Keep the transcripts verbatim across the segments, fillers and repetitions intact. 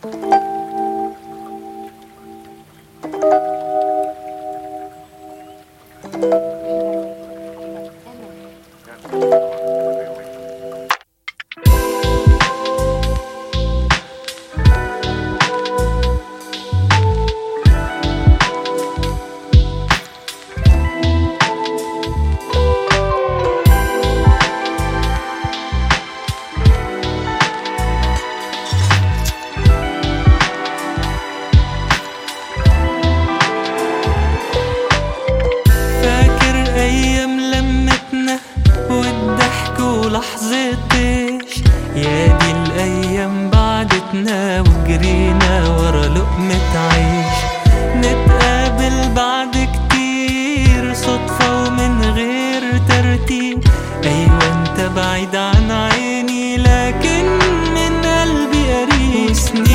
لحظة ايش يا دي الأيام بعدتنا وجرينا ورا لقمة عيش، نتقابل بعد كتير صدفة ومن غير ترتيب. أيوة انت بعيد عن عيني لكن من قلبي قريب،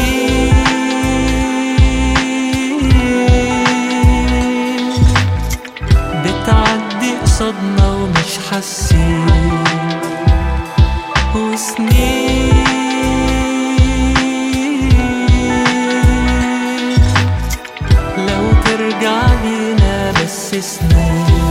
وسنين بتعدي قصادنا ومش حاسين، وسنين لو ترجع بينا بس سنين.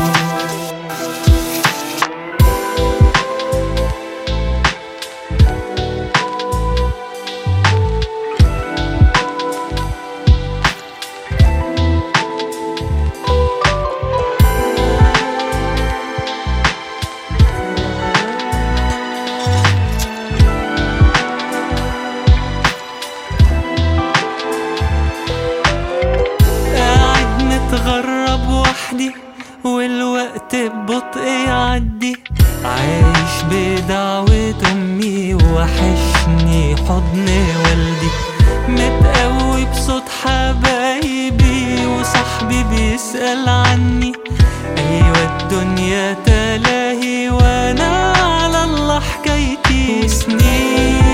اتغرب وحدي والوقت ببطء يعدي، عايش بدعوة امي وحشني حضن والدي، متقوي بصوت حبايبي وصاحبي بيسأل عني. ايوه الدنيا تلاهي وانا على الله حكايتي، وسنين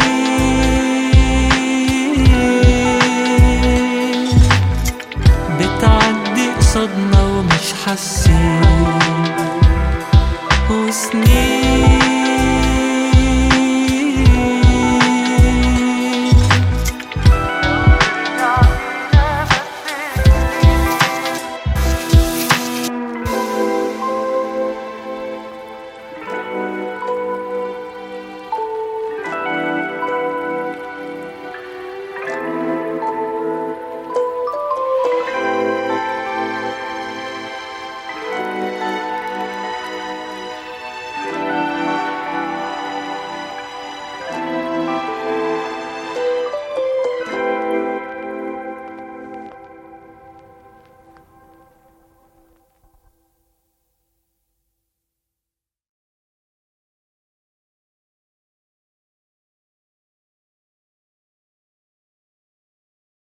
بتعدي قصادنا ومش حاسين، وسنين